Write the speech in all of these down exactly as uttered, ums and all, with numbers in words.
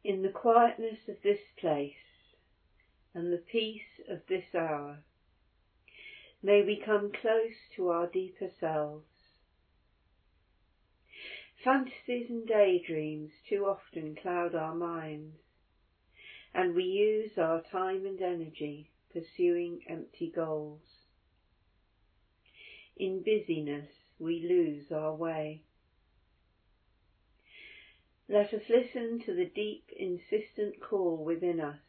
In the quietness of this place and the peace of this hour, may we come close to our deeper selves. Fantasies and daydreams too often cloud our minds, and we use our time and energy pursuing empty goals. In busyness we lose our way. Let us listen to the deep, insistent call within us.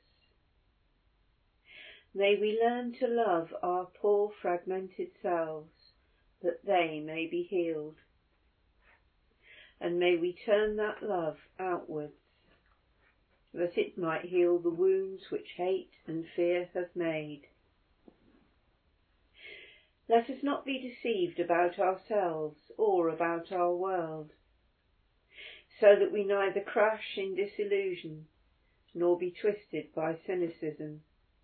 May we learn to love our poor fragmented selves, that they may be healed. And may we turn that love outwards, that it might heal the wounds which hate and fear have made. Let us not be deceived about ourselves or about our world, so that we neither crash in disillusion nor be twisted by cynicism.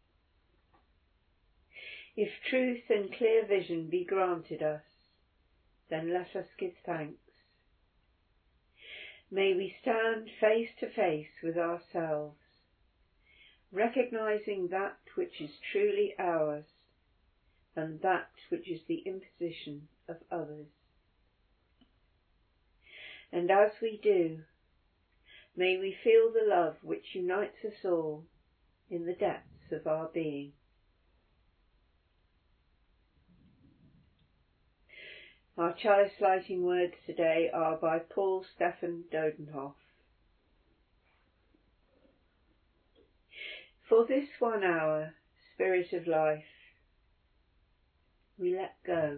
If truth and clear vision be granted us, then let us give thanks. May we stand face to face with ourselves, recognizing that which is truly ours and that which is the imposition of others. And as we do, may we feel the love which unites us all in the depths of our being. Our chalice lighting words today are by Paul Stephan Dodenhoff. For this one hour, Spirit of Life, we let go.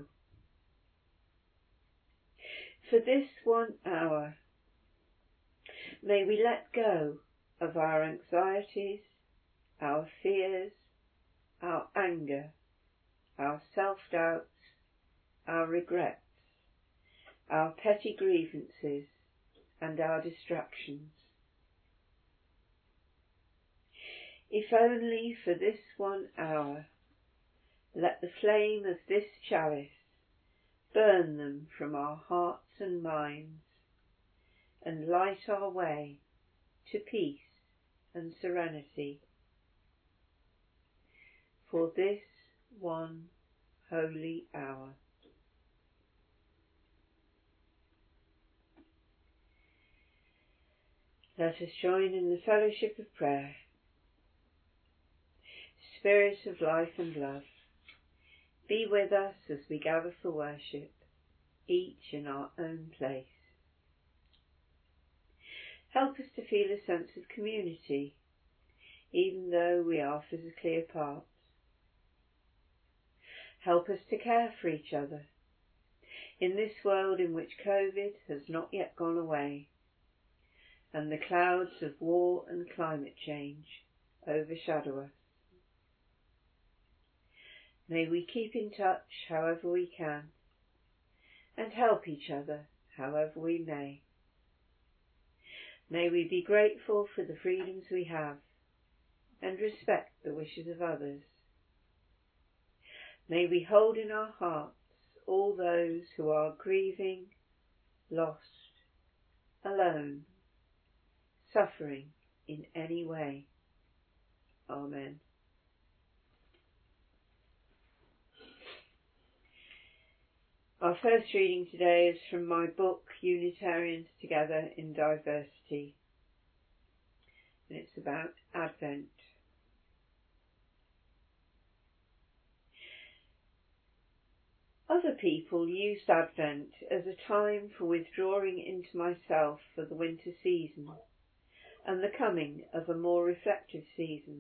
For this one hour, may we let go of our anxieties, our fears, our anger, our self-doubts, our regrets, our petty grievances, and our distractions. If only for this one hour, let the flame of this chalice burn them from our hearts and minds, and light our way to peace and serenity. For this one holy hour. Let us join in the fellowship of prayer. Spirit of life and love, be with us as we gather for worship, each in our own place. Help us to feel a sense of community, even though we are physically apart. Help us to care for each other in this world in which COVID has not yet gone away, and the clouds of war and climate change overshadow us. May we keep in touch however we can, and help each other however we may. May we be grateful for the freedoms we have, and respect the wishes of others. May we hold in our hearts all those who are grieving, lost, alone, suffering in any way. Amen. Our first reading today is from my book, Unitarians Together in Diversity, and it's about Advent. Other people used Advent as a time for withdrawing into myself for the winter season and the coming of a more reflective season.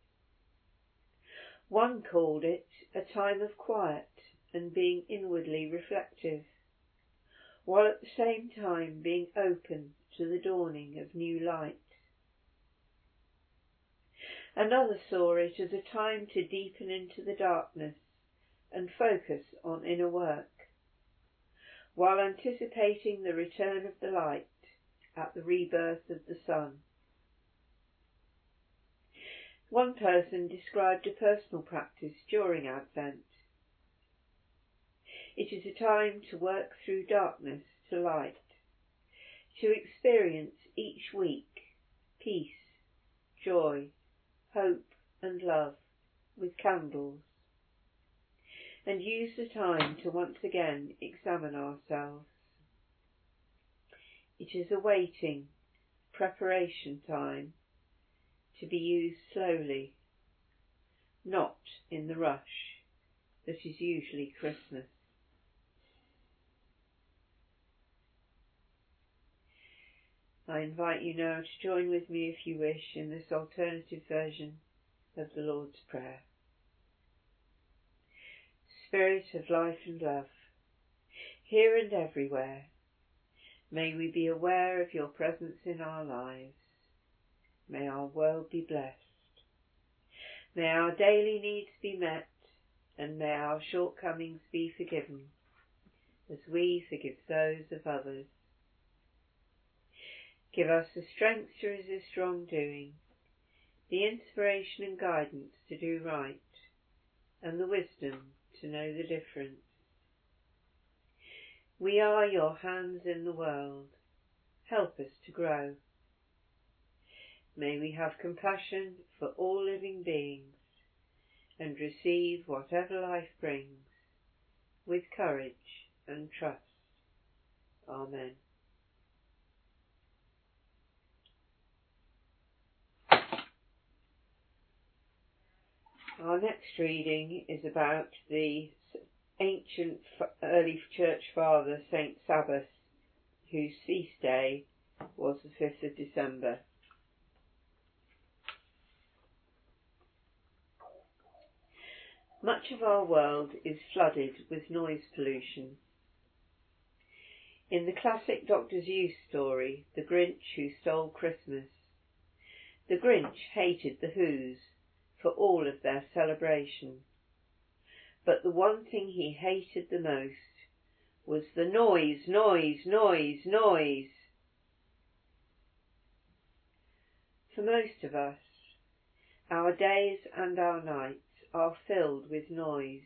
One called it a time of quiet and being inwardly reflective, while at the same time being open to the dawning of new light. Another saw it as a time to deepen into the darkness and focus on inner work, while anticipating the return of the light at the rebirth of the sun. One person described a personal practice during Advent. It is a time to work through darkness to light, to experience each week peace joy, hope and love with candles, and use the time to once again examine ourselves. It is a waiting, preparation time to be used slowly, not in the rush that is usually Christmas. I invite you now to join with me, if you wish, in this alternative version of the Lord's Prayer. Spirit of life and love, here and everywhere, may we be aware of your presence in our lives. May our world be blessed. May our daily needs be met, and may our shortcomings be forgiven, as we forgive those of others. Give us the strength to resist wrongdoing, the inspiration and guidance to do right, and the wisdom to know the difference. We are your hands in the world. Help us to grow. May we have compassion for all living beings and receive whatever life brings with courage and trust. Amen. Our next reading is about the ancient early church father, Saint Sabas, whose feast day was the fifth of December. Much of our world is flooded with noise pollution. In the classic Doctor Seuss story, The Grinch Who Stole Christmas, the Grinch hated the Whos for all of their celebration. But the one thing he hated the most was the noise, noise, noise, noise. For most of us, our days and our nights are filled with noise.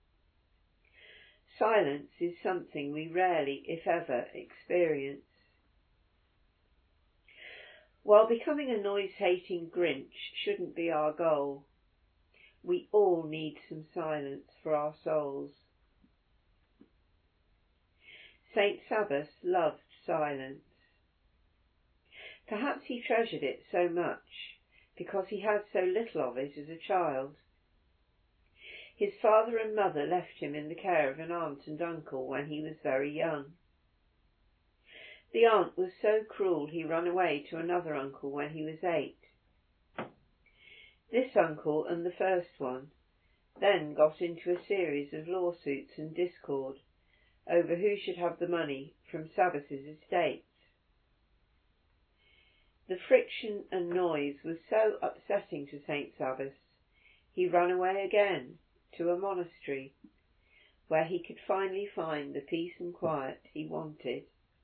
Silence is something we rarely, if ever, experience. While becoming a noise-hating Grinch shouldn't be our goal, we all need some silence for our souls. Saint Sabas loved silence. Perhaps he treasured it so much because he had so little of it as a child. His father and mother left him in the care of an aunt and uncle when he was very young. The aunt was so cruel he ran away to another uncle when he was eight. This uncle and the first one then got into a series of lawsuits and discord over who should have the money from Sabas's estates. The friction and noise was so upsetting to Saint Sabas, he ran away again to a monastery where he could finally find the peace and quiet he wanted.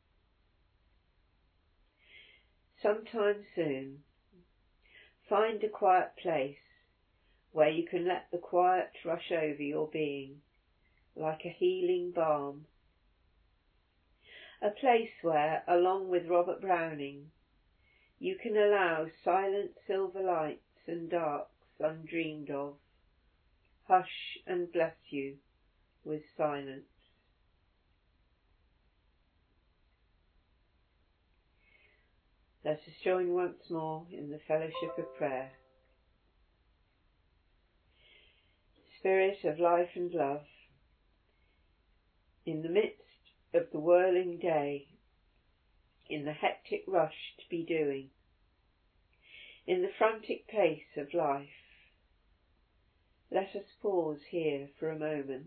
Sometime soon, find a quiet place where you can let the quiet rush over your being like a healing balm. A place where, along with Robert Browning, you can allow silent silver lights and darks undreamed of hush and bless you with silence. Let us join once more in the fellowship of prayer. Spirit of life and love, in the midst of the whirling day, in the hectic rush to be doing, in the frantic pace of life, let us pause here for a moment.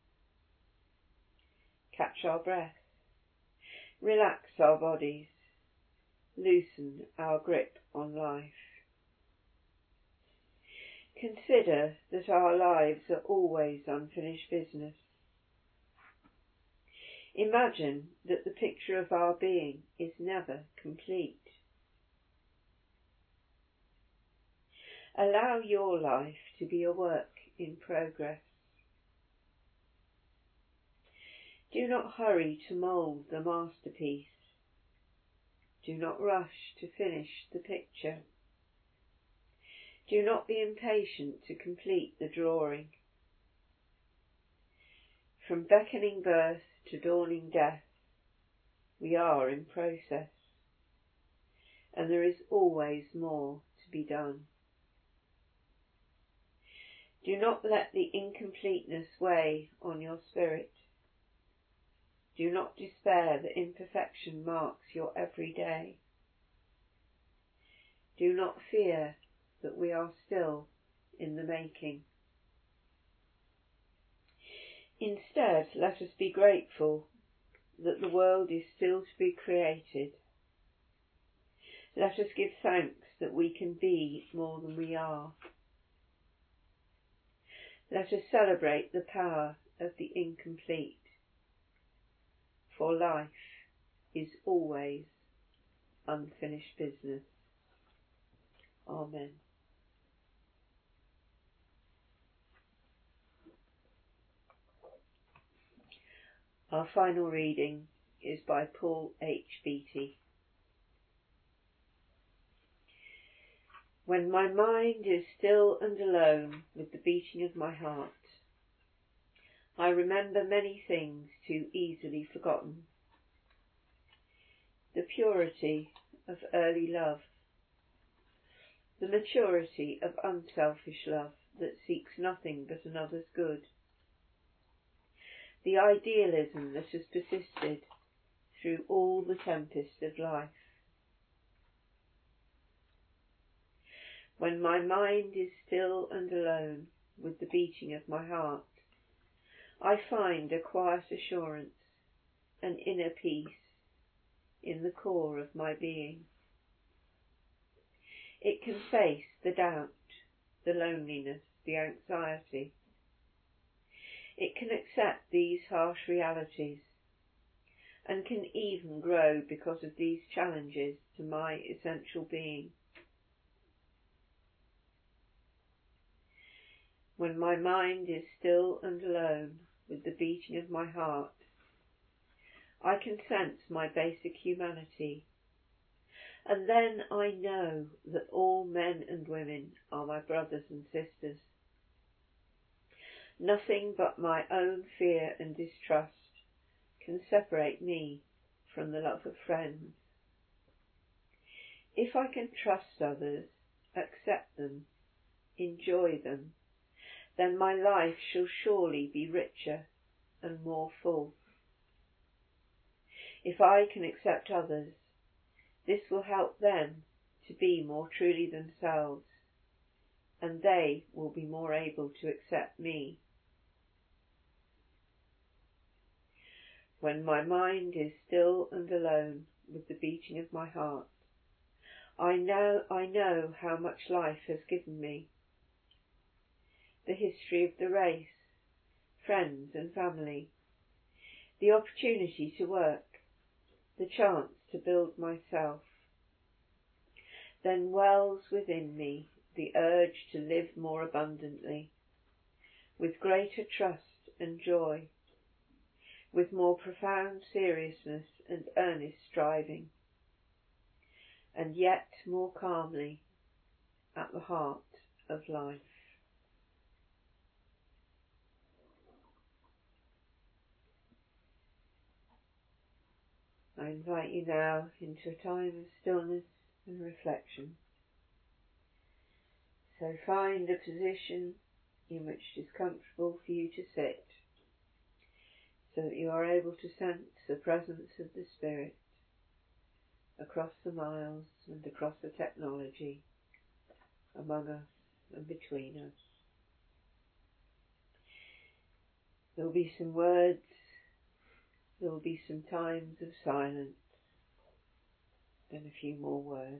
Catch our breath, relax our bodies, loosen our grip on life. Consider that our lives are always unfinished business. Imagine that the picture of our being is never complete. Allow your life to be a work in progress. Do not hurry to mould the masterpiece. Do not rush to finish the picture. Do not be impatient to complete the drawing. From beckoning birth to dawning death, we are in process, and there is always more to be done. Do not let the incompleteness weigh on your spirit. Do not despair that imperfection marks your every day. Do not fear that we are still in the making. Instead, let us be grateful that the world is still to be created. Let us give thanks that we can be more than we are. Let us celebrate the power of the incomplete, for life is always unfinished business. Amen. Our final reading is by Paul H. Beattie. When my mind is still and alone with the beating of my heart, I remember many things too easily forgotten. The purity of early love, the maturity of unselfish love that seeks nothing but another's good, the idealism that has persisted through all the tempest of life. When my mind is still and alone with the beating of my heart, I find a quiet assurance, an inner peace in the core of my being. It can face the doubt, the loneliness, the anxiety. It can accept these harsh realities and can even grow because of these challenges to my essential being. When my mind is still and alone with the beating of my heart, I can sense my basic humanity, and then I know that all men and women are my brothers and sisters. Nothing but my own fear and distrust can separate me from the love of friends. If I can trust others, accept them, enjoy them, then my life shall surely be richer and more full. If I can accept others, this will help them to be more truly themselves, and they will be more able to accept me. When my mind is still and alone with the beating of my heart, I know, I know how much life has given me. The history of the race, friends and family, the opportunity to work, the chance to build myself. Then wells within me the urge to live more abundantly, with greater trust and joy, with more profound seriousness and earnest striving, and yet more calmly at the heart of life. I invite you now into a time of stillness and reflection. So find a position in which it is comfortable for you to sit, so that you are able to sense the presence of the Spirit across the miles and across the technology, among us and between us. There will be some words, there will be some times of silence, then a few more words.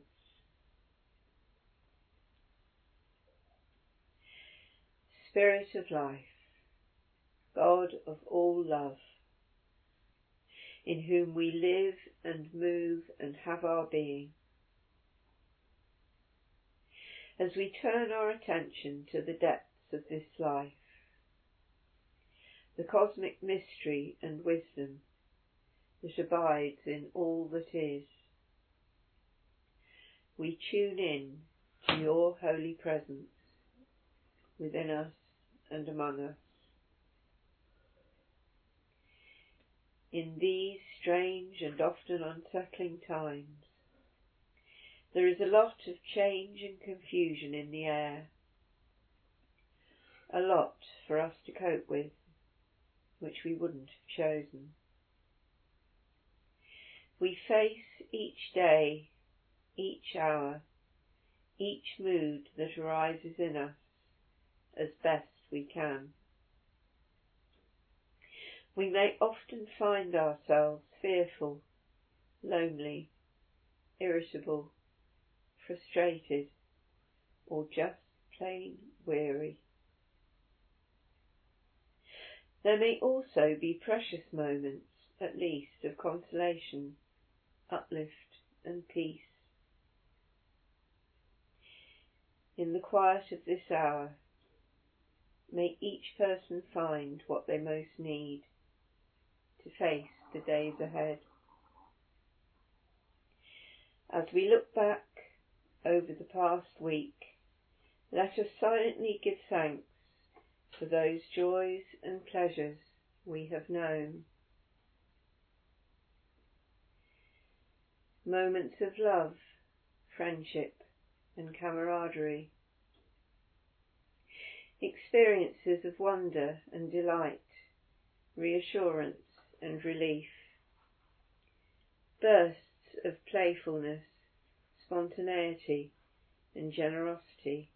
Spirit of life, God of all love, in whom we live and move and have our being. As we turn our attention to the depths of this life, the cosmic mystery and wisdom that abides in all that is, we tune in to your holy presence within us and among us. In these strange and often unsettling times, there is a lot of change and confusion in the air, a lot for us to cope with, which we wouldn't have chosen. We face each day, each hour, each mood that arises in us as best we can. We may often find ourselves fearful, lonely, irritable, frustrated, or just plain weary. There may also be precious moments, at least, of consolation, uplift and peace. In the quiet of this hour, may each person find what they most need to face the days ahead. As we look back over the past week, let us silently give thanks for those joys and pleasures we have known. Moments of love, friendship and camaraderie. Experiences of wonder and delight, reassurance and relief. Bursts of playfulness, spontaneity and generosity.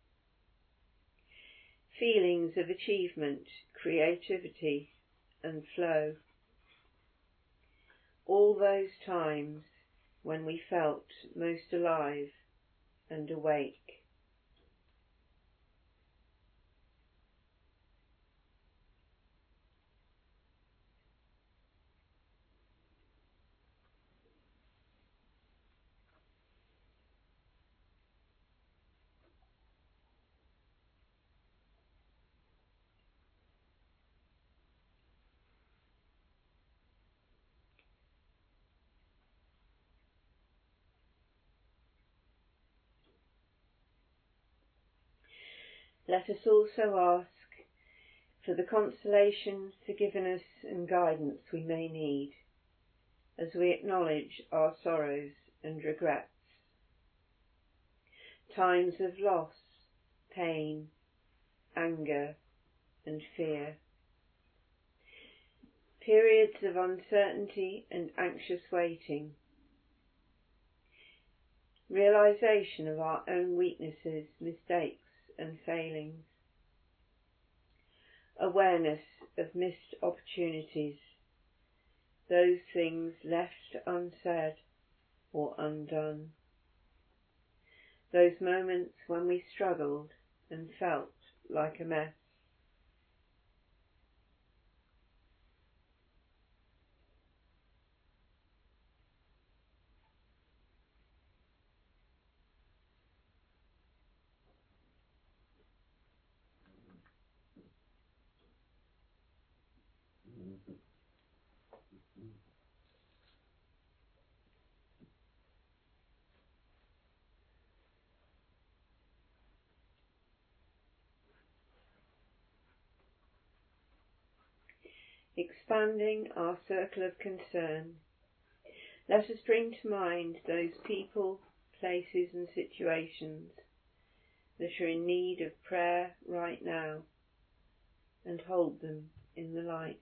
Feelings of achievement, creativity and flow. All those times when we felt most alive and awake. Let us also ask for the consolation, forgiveness and guidance we may need as we acknowledge our sorrows and regrets. Times of loss, pain, anger and fear. Periods of uncertainty and anxious waiting. Realization of our own weaknesses, mistakes and failings. Awareness of missed opportunities, those things left unsaid or undone. Those moments when we struggled and felt like a mess. Expanding our circle of concern, let us bring to mind those people, places and situations that are in need of prayer right now and hold them in the light.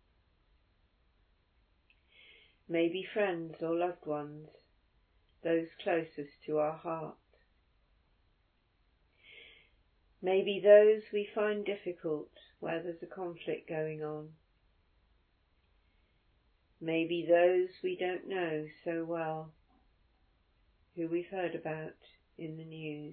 Maybe friends or loved ones, those closest to our heart. Maybe those we find difficult where there's a conflict going on. Maybe those we don't know so well, who we've heard about in the news.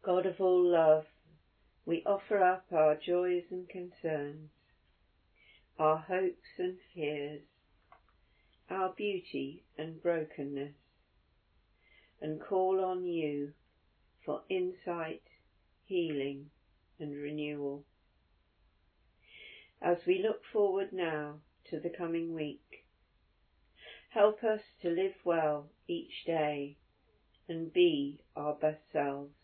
God of all love, we offer up our joys and concerns, our hopes and fears, our beauty and brokenness, and call on you for insight, healing, and renewal. As we look forward now to the coming week, help us to live well each day and be our best selves,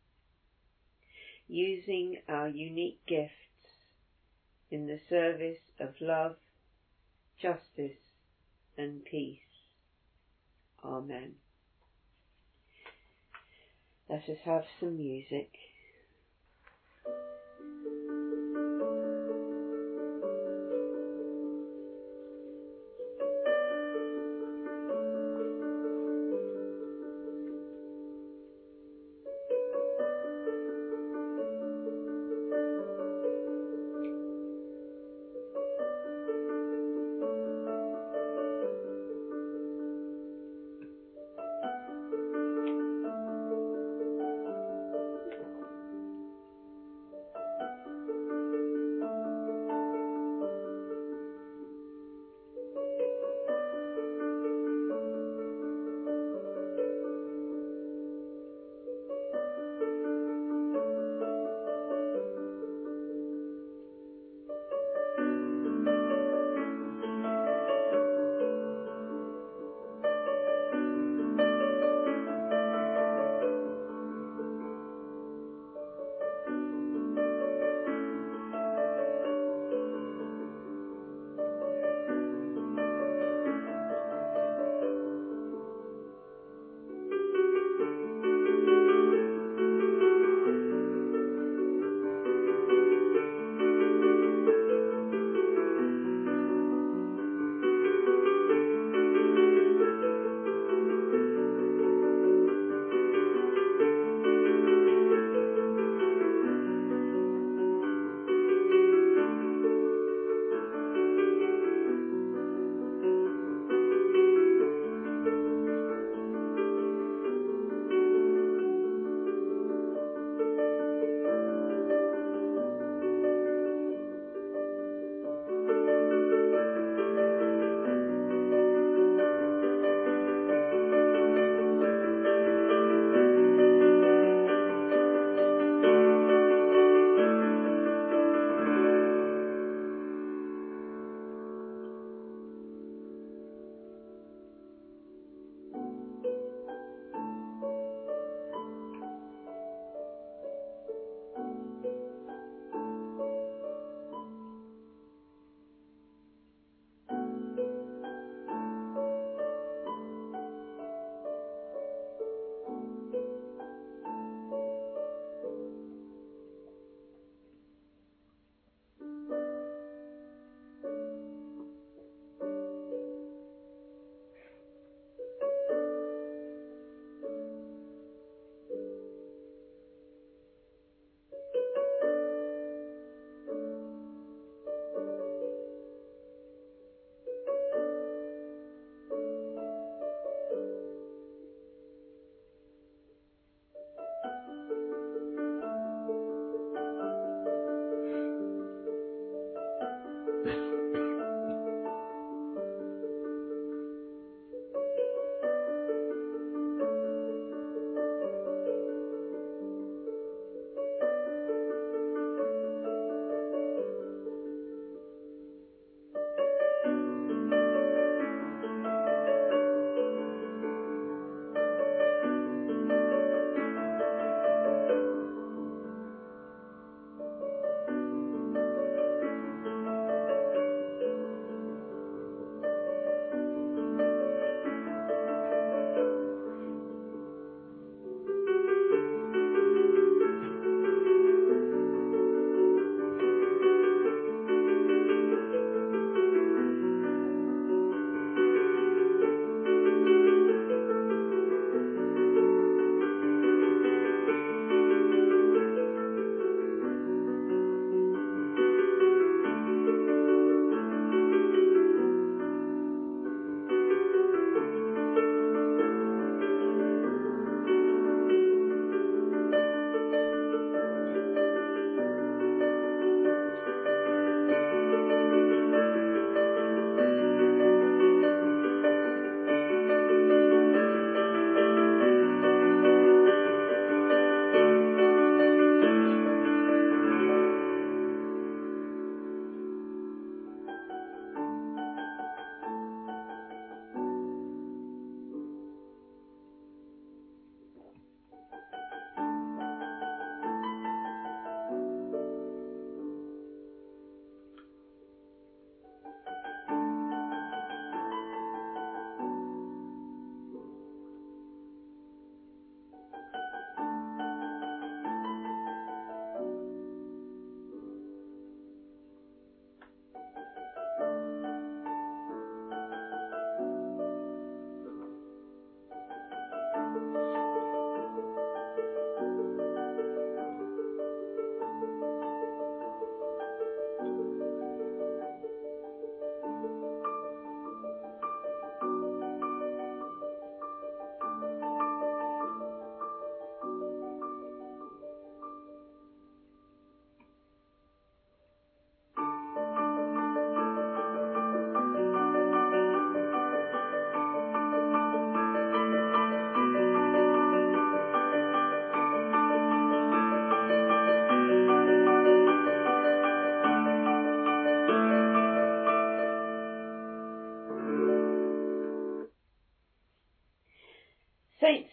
using our unique gifts in the service of love, justice, and peace. Amen. Let us have some music.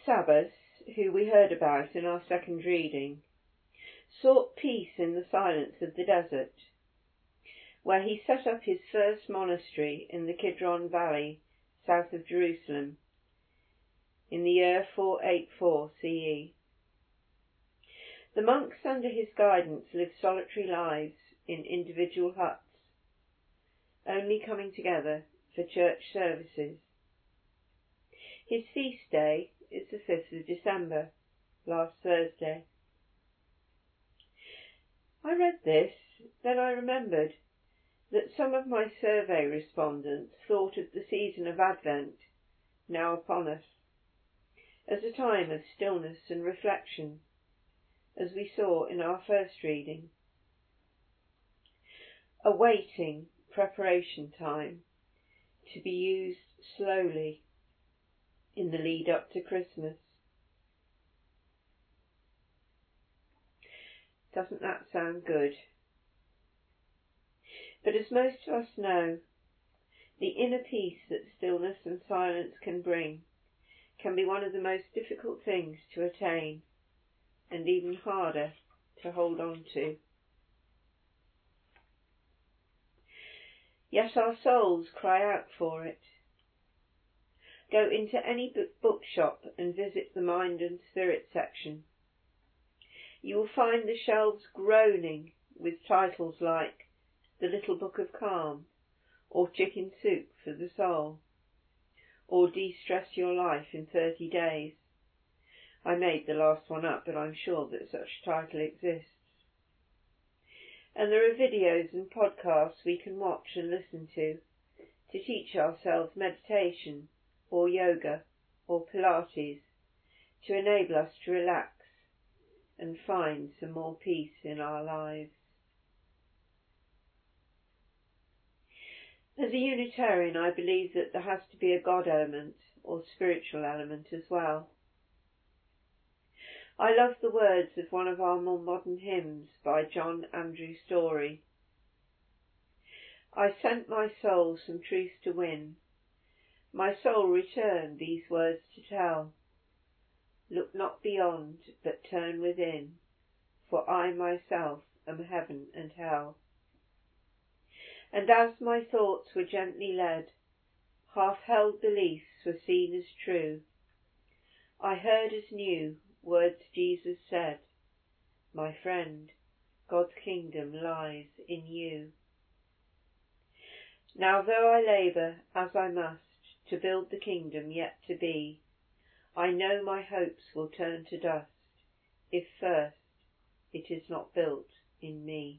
Sabbath, who we heard about in our second reading, sought peace in the silence of the desert, where he set up his first monastery in the Kidron Valley, south of Jerusalem, in the year four eighty-four C E. The monks under his guidance lived solitary lives in individual huts, only coming together for church services. His feast day is the fifth of December, last Thursday. I read this, then I remembered that some of my survey respondents thought of the season of Advent, now upon us, as a time of stillness and reflection, as we saw in our first reading. A waiting, preparation time to be used slowly in the lead up to Christmas. Doesn't that sound good? But as most of us know, the inner peace that stillness and silence can bring can be one of the most difficult things to attain, and even harder to hold on to. Yet our souls cry out for it. Go into any bookshop and visit the Mind and Spirit section. You will find the shelves groaning with titles like The Little Book of Calm, or Chicken Soup for the Soul, or De-Stress Your Life in thirty days. I made the last one up, but I'm sure that such a title exists. And there are videos and podcasts we can watch and listen to, to teach ourselves meditation, or yoga, or Pilates, to enable us to relax and find some more peace in our lives. As a Unitarian, I believe that there has to be a God element, or spiritual element as well. I love the words of one of our more modern hymns by John Andrew Storey. I sent my soul some truth to win. My soul returned these words to tell. Look not beyond, but turn within, for I myself am heaven and hell. And as my thoughts were gently led, half-held beliefs were seen as true. I heard as new words Jesus said, my friend, God's kingdom lies in you. Now though I labour, as I must, to build the kingdom yet to be, I know my hopes will turn to dust, if first it is not built in me.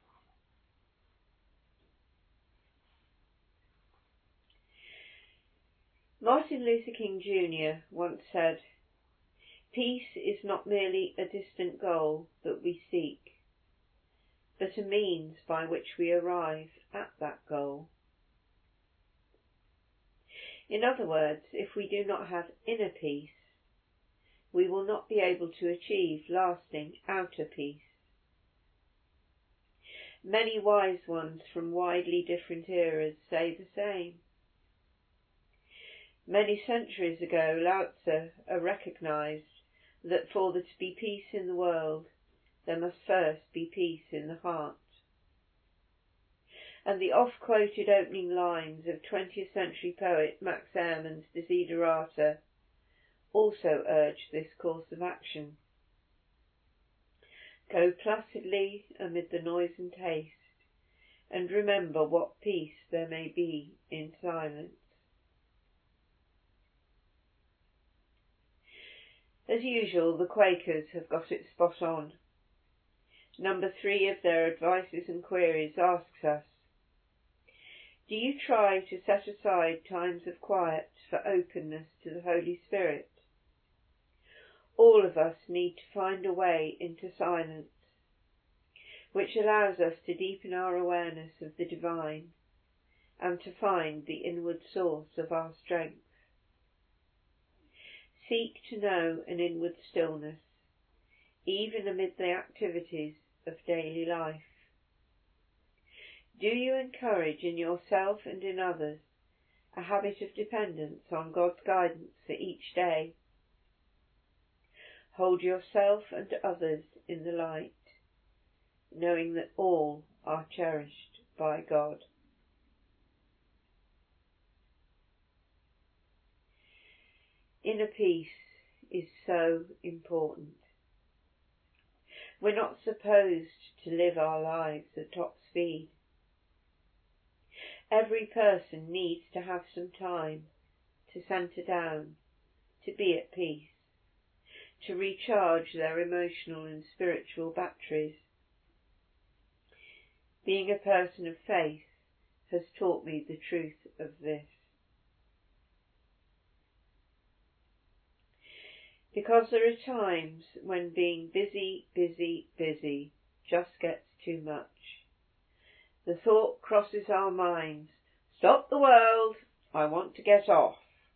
Martin Luther King Junior once said, "Peace is not merely a distant goal that we seek, but a means by which we arrive at that goal." In other words, if we do not have inner peace, we will not be able to achieve lasting outer peace. Many wise ones from widely different eras say the same. Many centuries ago, Lao Tzu recognised that for there to be peace in the world, there must first be peace in the heart. And the oft-quoted opening lines of twentieth century poet Max Ehrmann's Desiderata also urge this course of action. Go placidly amid the noise and haste, and remember what peace there may be in silence. As usual, the Quakers have got it spot on. Number three of their advices and queries asks us, do you try to set aside times of quiet for openness to the Holy Spirit? All of us need to find a way into silence, which allows us to deepen our awareness of the divine and to find the inward source of our strength. Seek to know an inward stillness, even amid the activities of daily life. Do you encourage in yourself and in others a habit of dependence on God's guidance for each day? Hold yourself and others in the light, knowing that all are cherished by God. Inner peace is so important. We're not supposed to live our lives at top speed. Every person needs to have some time to centre down, to be at peace, to recharge their emotional and spiritual batteries. Being a person of faith has taught me the truth of this. Because there are times when being busy, busy, busy just gets too much. The thought crosses our minds, stop the world, I want to get off.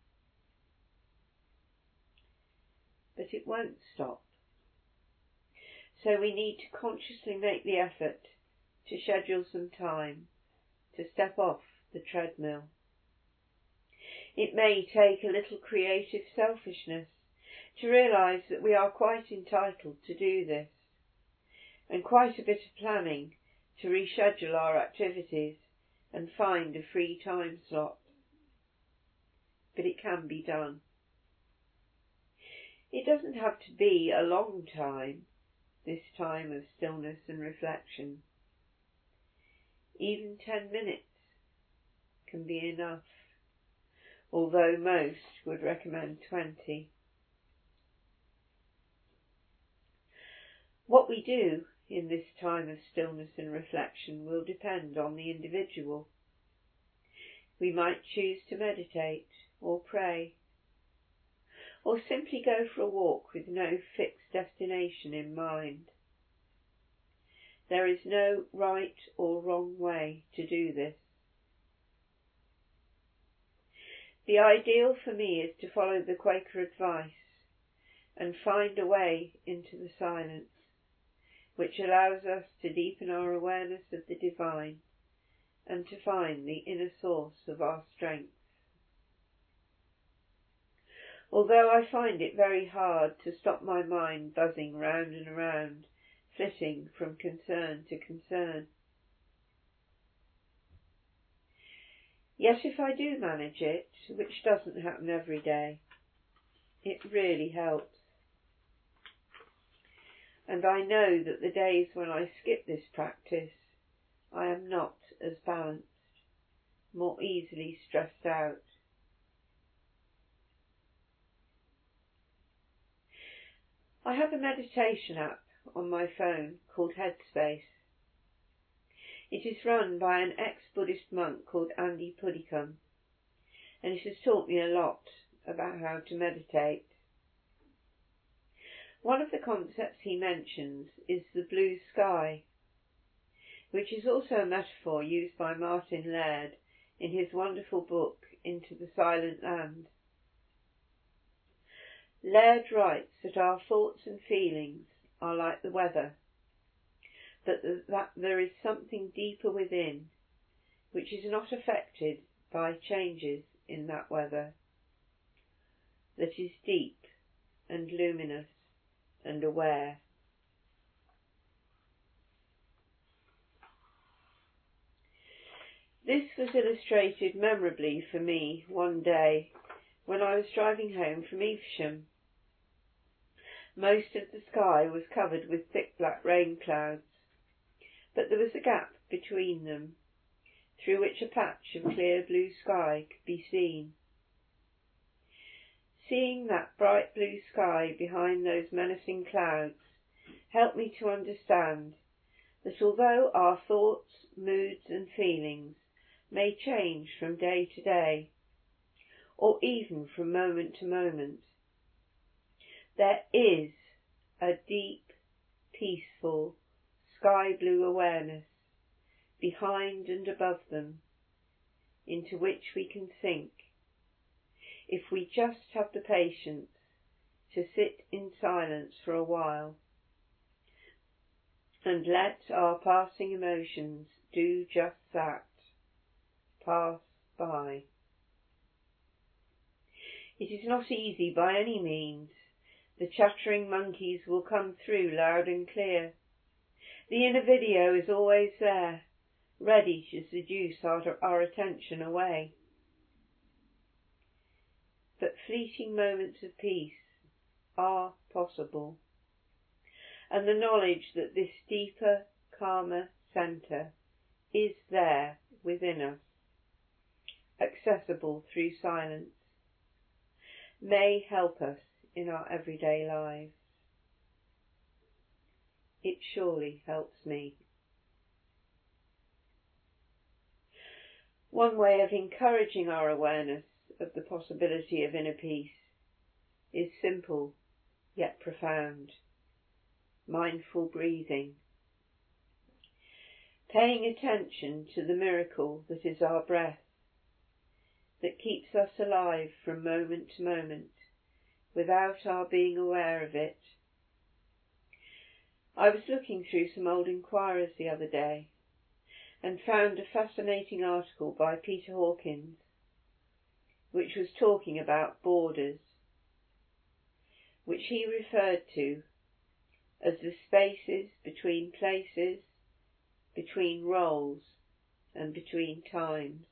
But it won't stop. So we need to consciously make the effort to schedule some time to step off the treadmill. It may take a little creative selfishness to realise that we are quite entitled to do this, and quite a bit of planning to reschedule our activities and find a free time slot. But it can be done. It doesn't have to be a long time, this time of stillness and reflection. Even ten minutes can be enough, although most would recommend twenty. What we do in this time of stillness and reflection will depend on the individual. We might choose to meditate or pray, or simply go for a walk with no fixed destination in mind. There is no right or wrong way to do this. The ideal for me is to follow the Quaker advice and find a way into the silence, which allows us to deepen our awareness of the divine and to find the inner source of our strength. Although I find it very hard to stop my mind buzzing round and around, flitting from concern to concern. Yet if I do manage it, which doesn't happen every day, it really helps. And I know that the days when I skip this practice, I am not as balanced, more easily stressed out. I have a meditation app on my phone called Headspace. It is run by an ex-Buddhist monk called Andy Puddicombe, and it has taught me a lot about how to meditate. One of the concepts he mentions is the blue sky, which is also a metaphor used by Martin Laird in his wonderful book Into the Silent Land. Laird writes that our thoughts and feelings are like the weather, but that there is something deeper within which is not affected by changes in that weather, that is deep and luminous and aware. This was illustrated memorably for me one day when I was driving home from Evesham. Most of the sky was covered with thick black rain clouds, but there was a gap between them, through which a patch of clear blue sky could be seen. Seeing that bright blue sky behind those menacing clouds helped me to understand that although our thoughts, moods and feelings may change from day to day, or even from moment to moment, there is a deep, peaceful, sky blue awareness behind and above them, into which we can sink if we just have the patience to sit in silence for a while and let our passing emotions do just that, pass by. It is not easy by any means, The chattering monkeys will come through loud and clear. The inner video is always there, ready to seduce our, our attention away. But fleeting moments of peace are possible, and the knowledge that this deeper, calmer centre is there within us, accessible through silence, may help us in our everyday lives. It surely helps me. One way of encouraging our awareness of the possibility of inner peace is simple yet profound: mindful breathing. Paying attention to the miracle that is our breath, that keeps us alive from moment to moment without our being aware of it. I was looking through some old inquirers the other day and found a fascinating article by Peter Hawkins, which was talking about borders, which he referred to as the spaces between places, between roles, and between times.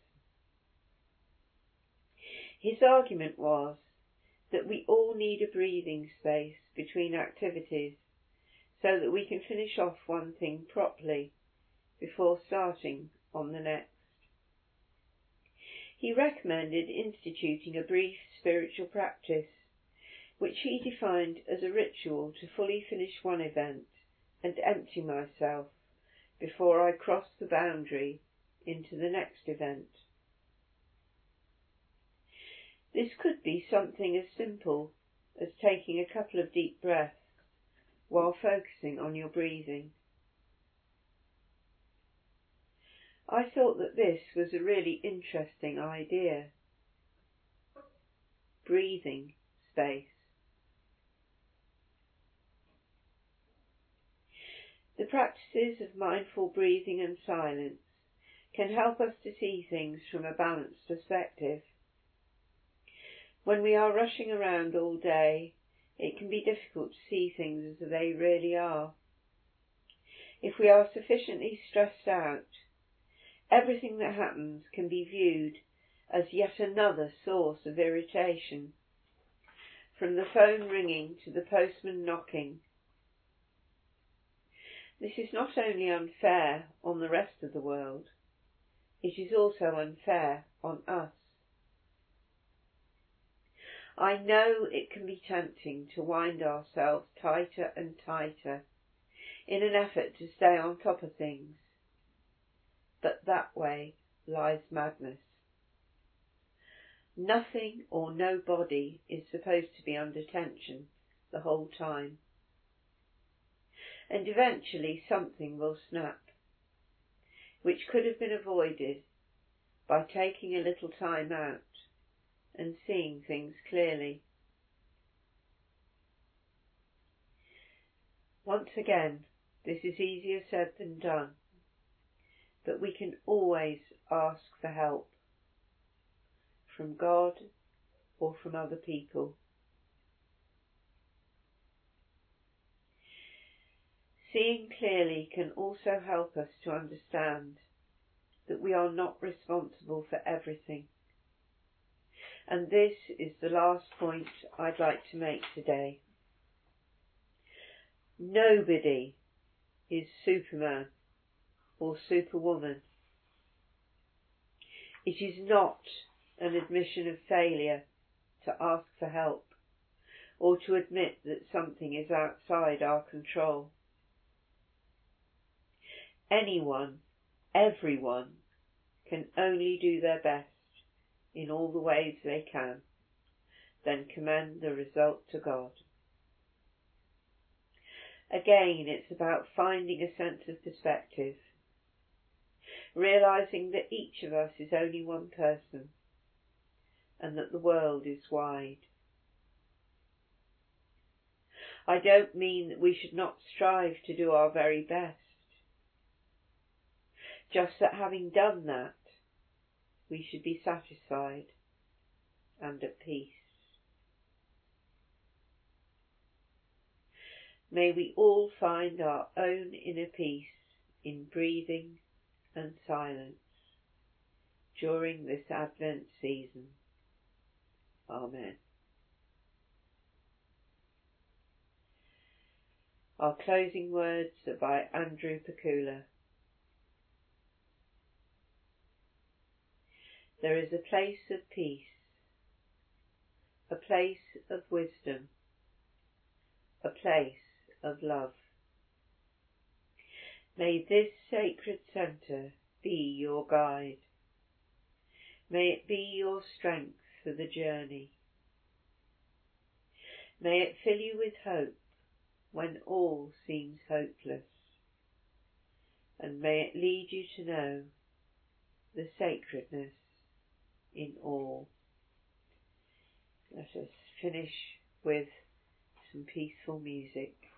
His argument was that we all need a breathing space between activities so that we can finish off one thing properly before starting on the next. He recommended instituting a brief spiritual practice, which he defined as a ritual to fully finish one event and empty myself before I cross the boundary into the next event. This could be something as simple as taking a couple of deep breaths while focusing on your breathing. I thought that this was a really interesting idea. Breathing space. The practices of mindful breathing and silence can help us to see things from a balanced perspective. When we are rushing around all day, it can be difficult to see things as they really are. If we are sufficiently stressed out, everything that happens can be viewed as yet another source of irritation, from the phone ringing to the postman knocking. This is not only unfair on the rest of the world, it is also unfair on us. I know it can be tempting to wind ourselves tighter and tighter in an effort to stay on top of things, but that way lies madness. Nothing or nobody is supposed to be under tension the whole time, and eventually something will snap, which could have been avoided by taking a little time out and seeing things clearly. Once again, this is easier said than done, but we can always ask for help from God or from other people. Seeing clearly can also help us to understand that we are not responsible for everything. And this is the last point I'd like to make today. Nobody is Superman or Superwoman. It is not an admission of failure to ask for help or to admit that something is outside our control. Anyone, everyone, can only do their best in all the ways they can, then commend the result to God. Again, it's about finding a sense of perspective, realising that each of us is only one person and that the world is wide. I don't mean that we should not strive to do our very best, just that having done that, we should be satisfied and at peace. May we all find our own inner peace in breathing and silence during this Advent season. Amen. Our closing words are by Andrew Pakula. There is a place of peace, a place of wisdom, a place of love. May this sacred centre be your guide. May it be your strength for the journey. May it fill you with hope when all seems hopeless. And may it lead you to know the sacredness in all. Let us finish with some peaceful music.